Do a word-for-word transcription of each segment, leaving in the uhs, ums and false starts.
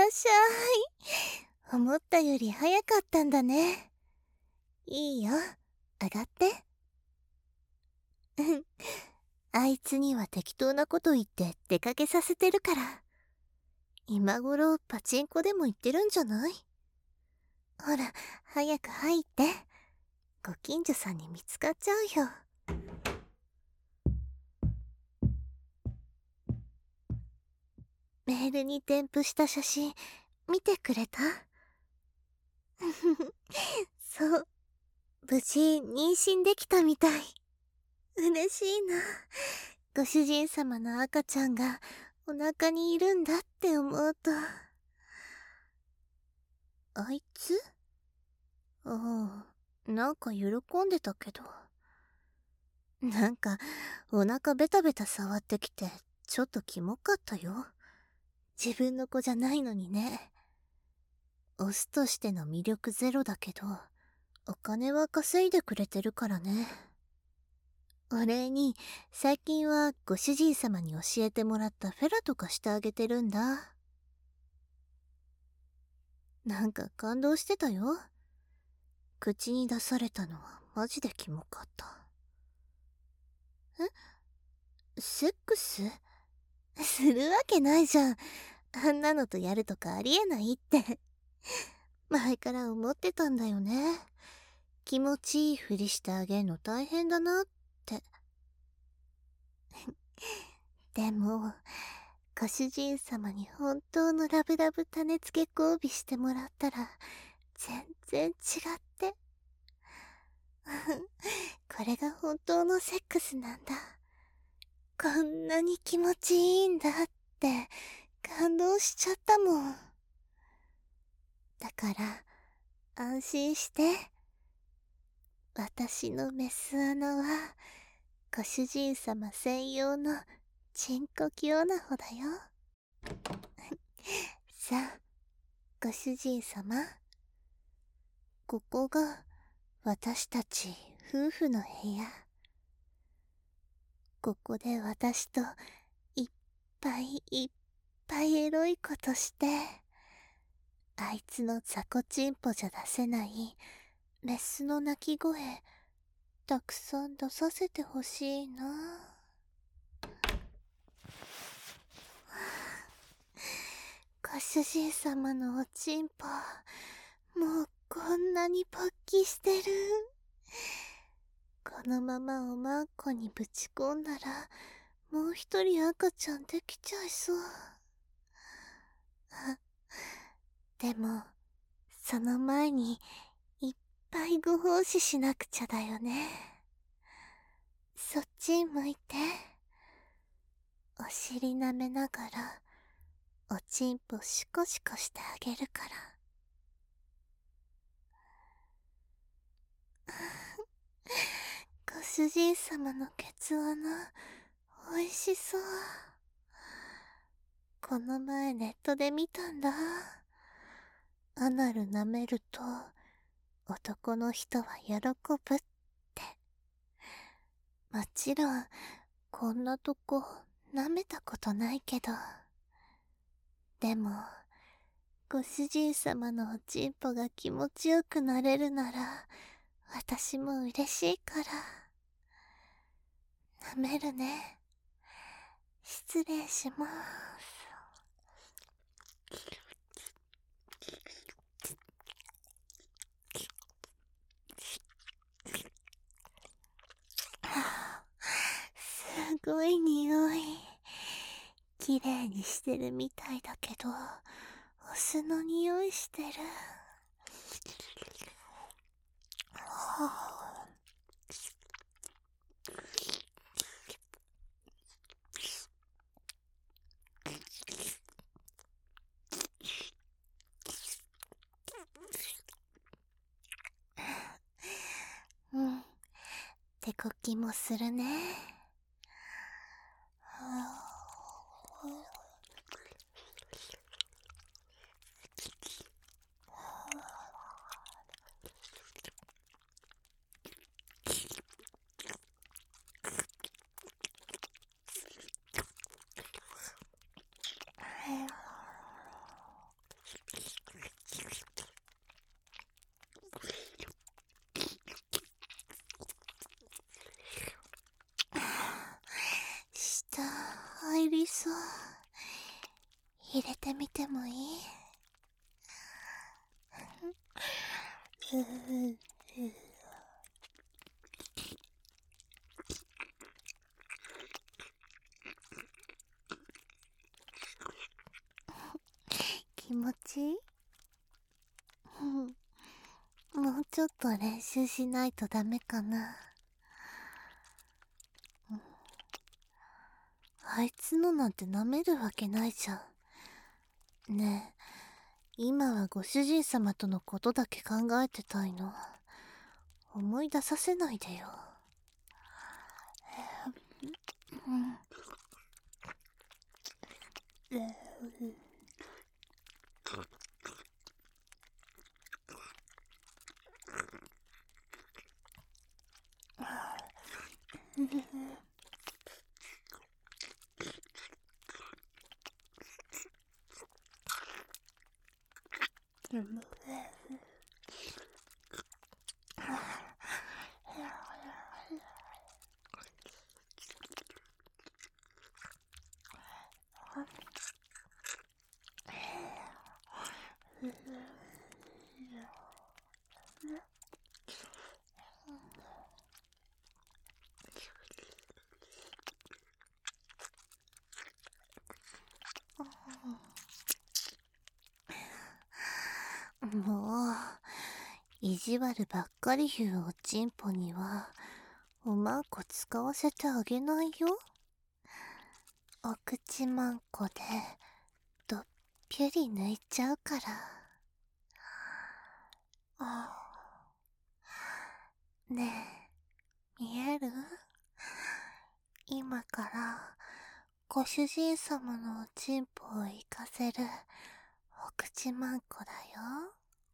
っしゃい。思ったより早かったんだね。いいよ、上がって。あいつには適当なこと言って出かけさせてるから。今頃パチンコでも行ってるんじゃない？ほら、早く入って。ご近所さんに見つかっちゃうよ。メールに添付した写真見てくれた？そう、無事妊娠できたみたい。嬉しいな。ご主人様の赤ちゃんがお腹にいるんだって思うと。あいつ？ああ、なんか喜んでたけど。なんかお腹ベタベタ触ってきてちょっとキモかったよ。自分の子じゃないのにね。オスとしての魅力ゼロだけど、お金は稼いでくれてるからね。お礼に最近はご主人様に教えてもらったフェラとかしてあげてるんだ。なんか感動してたよ。口に出されたのはマジでキモかった。え？セックス？するわけないじゃん。あんなのとやるとかありえないって。前から思ってたんだよね。気持ちいいふりしてあげんの大変だなって。でも、ご主人様に本当のラブラブ種付け交尾してもらったら、全然違って。これが本当のセックスなんだ。こんなに気持ちいいんだって感動しちゃったもん。だから安心して。私のメス穴はご主人様専用のチンコキオナホだよ。さあ、ご主人様。ここが私たち夫婦の部屋。ここで私といっぱいいっぱいエロいことして、あいつの雑魚チンポじゃ出せないメスの鳴き声たくさん出させてほしいな。ご主人様のおちんぽもうこんなに勃起してる。このままおまんこにぶち込んだらもう一人赤ちゃんできちゃいそう。あ、でもその前にいっぱいご奉仕しなくちゃだよね。そっち向いて。お尻舐めながらおちんぽシコシコしてあげるから。ご主人様のケツ穴おいしそう。この前ネットで見たんだ。アナル舐めると男の人は喜ぶって。もちろんこんなとこ舐めたことないけど、でもご主人様のおちんぽが気持ちよくなれるなら私も嬉しいから舐めるね。失礼します。すごい匂い。綺麗にしてるみたいだけどお酢の匂いしてる。はあ、うん、手こきもするね。はあ、 入れてみてもいい？気持ちいい？もうちょっと練習しないとダメかな。あいつのなんて舐めるわけないじゃん。ねえ、今はご主人様とのことだけ考えてたいの。思い出させないでよ。うん。もう意地悪ばっかり言うおちんぽにはおまんこ使わせてあげないよ。お口まんこでどっぴゅり抜いちゃうから。あねえ、見える？今からご主人様のおちんぽを行かせるお口まんこだよ。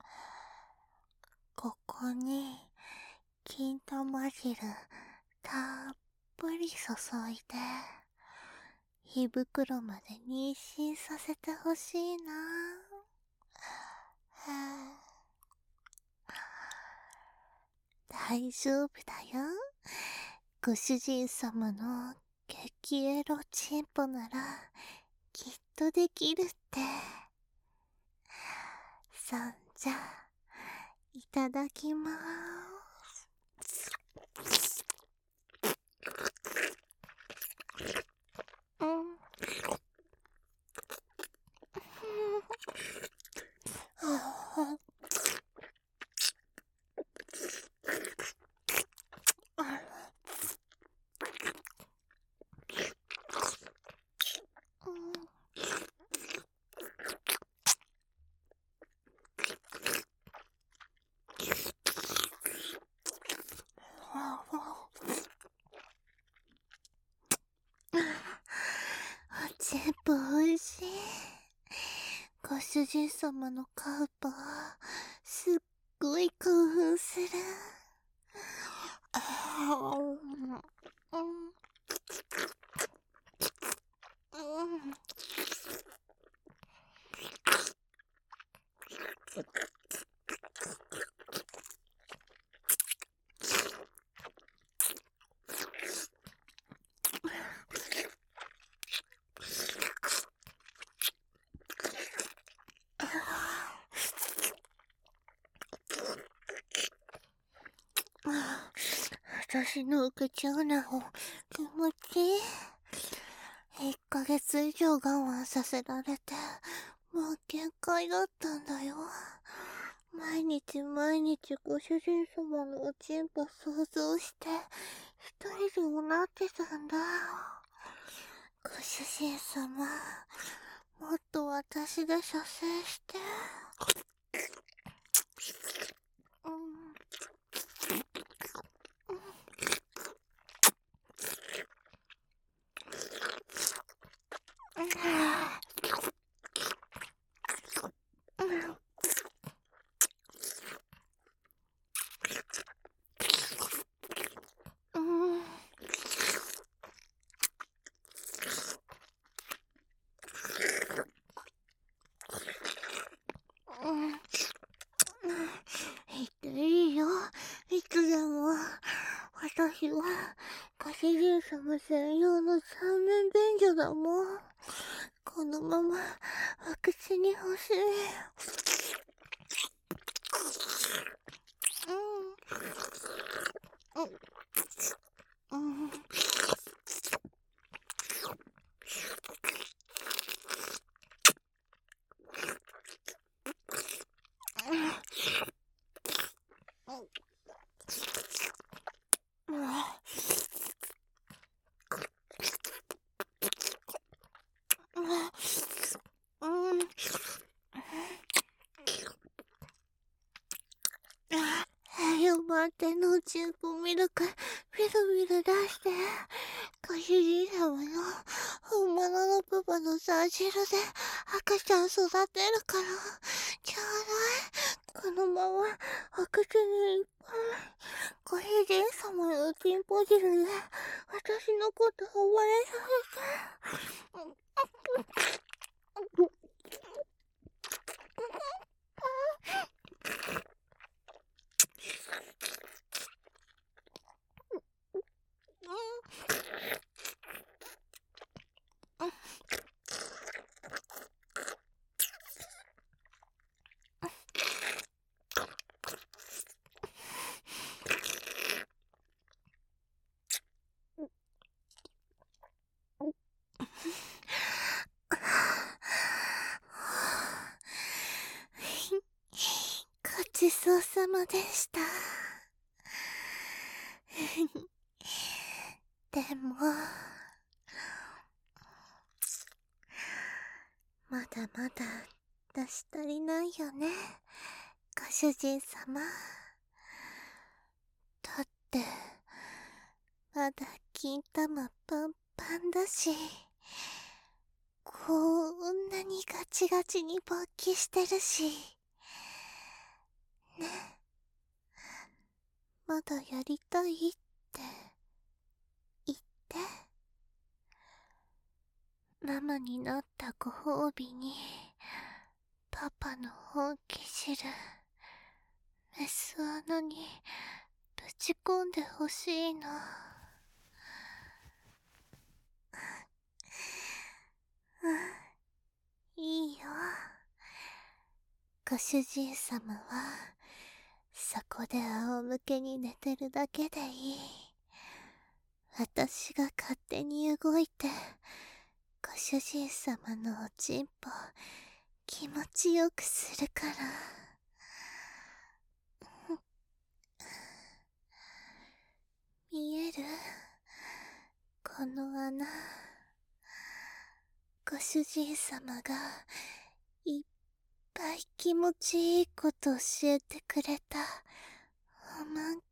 ここに金玉汁たっぷり注いで胃袋まで妊娠させてほしいな。大丈夫だよ。ご主人様の激エロチンポならきっとできるって。そんじゃいただきまーす。うん。おちんぽおいしい。ご主人様のカウパーすっごい興奮する。私のお口穴を気持ちいい。いっかげつ以上我慢させられてもう限界だったんだよ。毎日毎日ご主人様のおちんぽ想像して一人でもなってたんだ。ご主人様、もっと私で射精して。うん。いいよ、いつでも。私はご主人様専用の三面便所だもん。ここのままお口に欲しい。うんうんうんよ待ってのチンポミルクビルビル出して。ご主人様の本物のパパのさ汁で赤ちゃん育てるからちょうだい。このままお口にいっぱい。ご主人様のチンポ汁で私のこと溺れさせて。ごちそうさまでした。でもまだまだ出し足りないよね、ご主人様。だってまだ金玉パンパンだし、こんなにガチガチに勃起してるしね。まだやりたいって言って。ママになったご褒美にパパの本気汁メス穴にぶち込んでほしいの。いいよ。ご主人様はそこで仰向けに寝てるだけでいい。私が勝手に動いてご主人様のおちんぽ気持ちよくするから。見える？この穴。ご主人様がいっぱい気持ちいいこと教えてくれたおまんこ。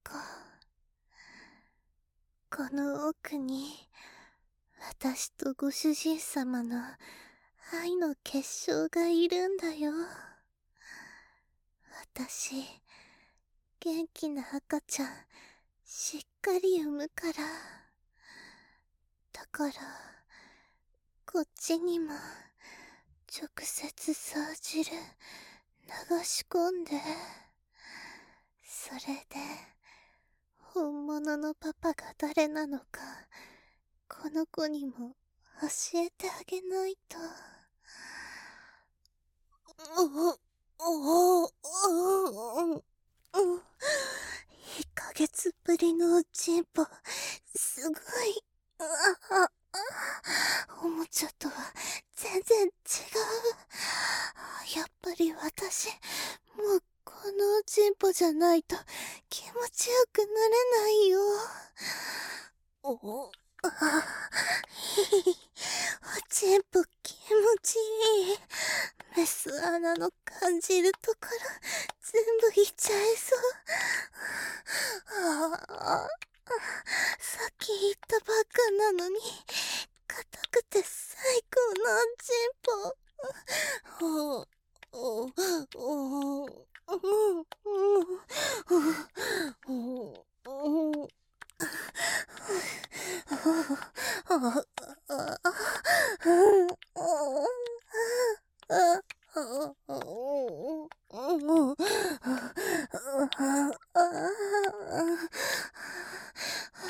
この奥に私とご主人様の愛の結晶がいるんだよ。私元気な赤ちゃんしっかり産むから。だからこっちにも直接さ汁流し込んで、それで本物のパパが誰なのかこの子にも教えてあげないと。いっかげつぶりのおちんぽすごい。ああ、おもちゃとは全然違う。やっぱり私もうこのおちんぽじゃないと気持ちよくなれないよ。おあおちんぽ気持ちいい。メス穴の感じるところ全部いっちゃいそう。ああ、さっき言ったばっかなのに硬くて最高のおちんぽ。おおおお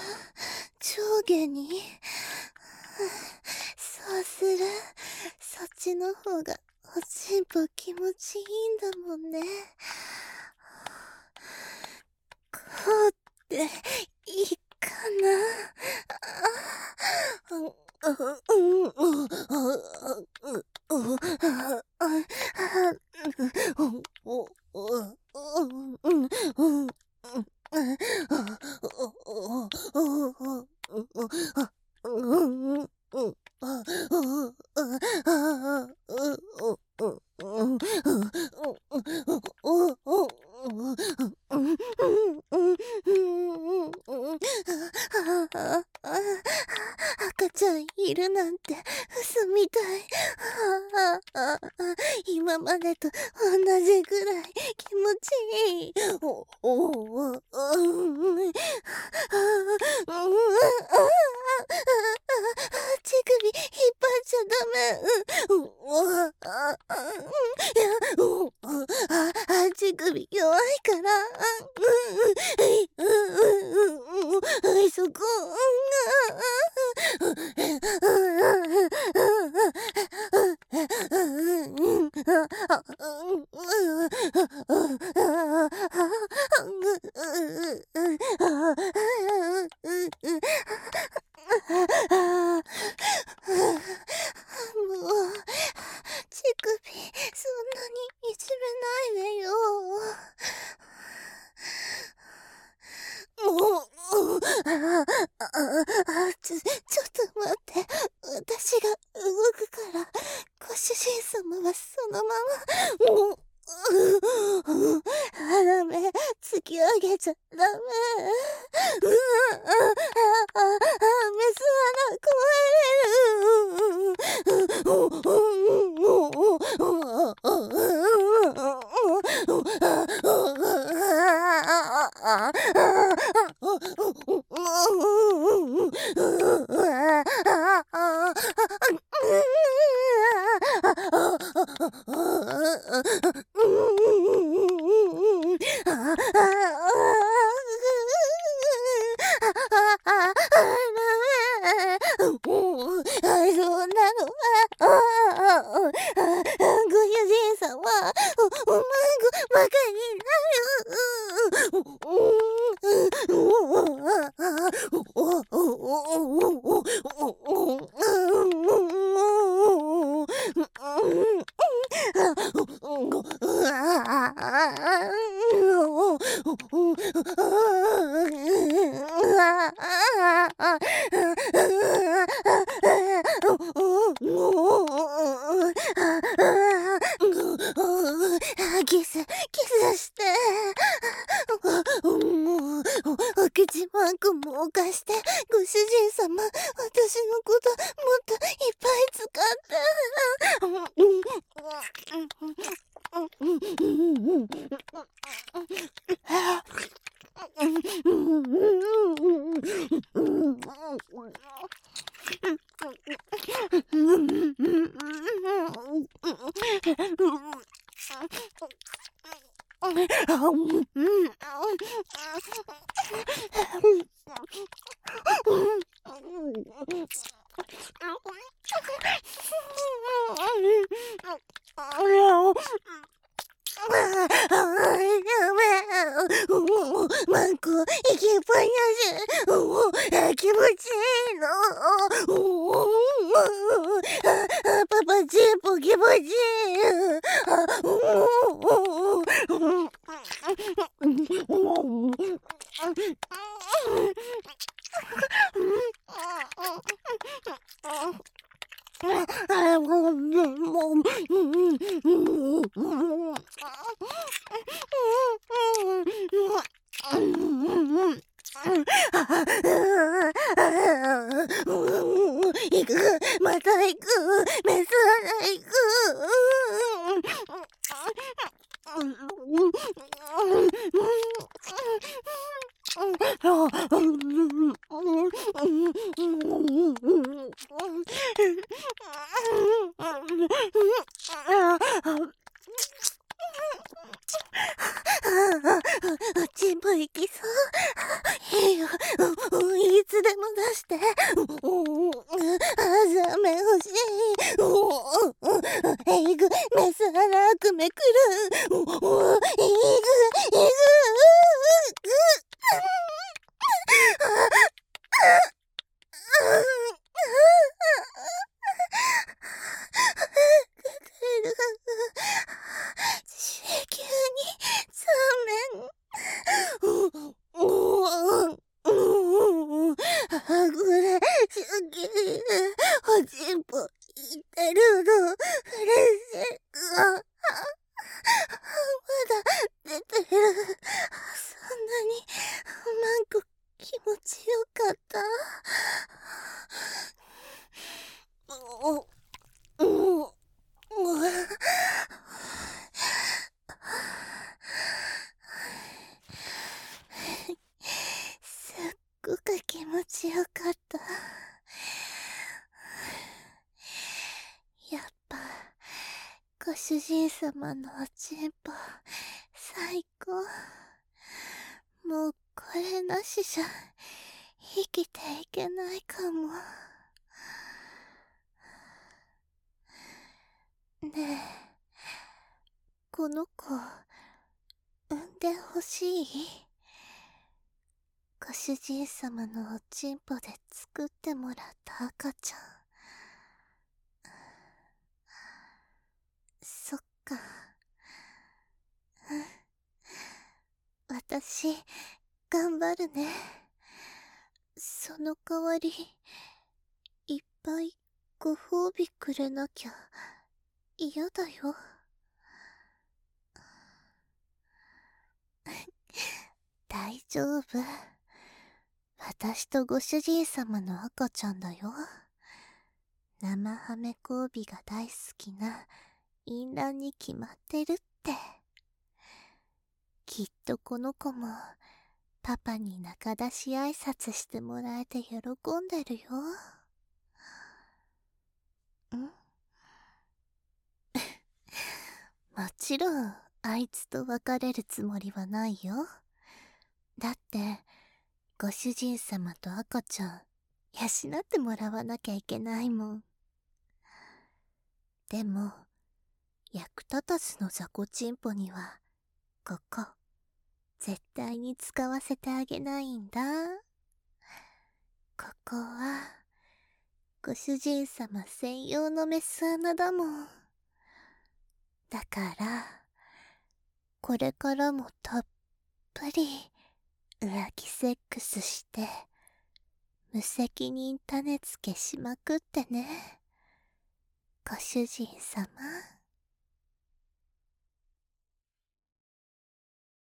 上下にそうする。そっ方がおちんぽ気持ちいいんだもんね。こうっていいかな。赤ちゃんいるなんて嘘みたい。今までと同じぐらい気持ちいい。おおお乳首引っ張っちゃダメ。乳首弱いから。そこ。もう乳首そんなにいじめないでよ。もうちょ、ちょっと待って。私が動くから、ご主人様はそのまま。もうダメ、突き上げちゃダメ。うわあ、メス穴そんなのは、ご主人様、お前ごバカになキス、キスして。もう、お口マークもおかして、ご主人様、私のこともっといっぱい使って。マンコ、行きっぱなし。気持ちいいの。パパチンポ気持ちいい。行く、また行く、メス穴行く。チンポ行きそう。いいよ、いつでも出して。あざめ欲しい。 メス穴くめくる。おお、いぐ、いぐ、いぐ、急に冷めん。はぐれすぎ。おちんぽいてるの。うれしい。まだ出てる。そんなにマンコ気持ちよかった。おおおすっごく気持ちよかった。やっぱご主人様のおちんぽ最高。もうこれなしじゃ生きていけないかも。ねえ、この子産んでほしい？ご主人様のおちんぽで作ってもらった赤ちゃん。そっか。私頑張るね。その代わりいっぱいご褒美くれなきゃ嫌だよ。大丈夫。私とご主人様の赤ちゃんだよ。生ハメ交尾が大好きな淫乱に決まってるって。きっとこの子もパパに仲出し挨拶してもらえて喜んでるよ。んもちろんあいつと別れるつもりはないよ。だってご主人様と赤ちゃん養ってもらわなきゃいけないもん。でも役立たずの雑魚チンポにはここ絶対に使わせてあげないんだ。ここはご主人様専用のメス穴だもん。だからこれからもたっぷり浮気セックスして無責任種付けしまくってね、ご主人様。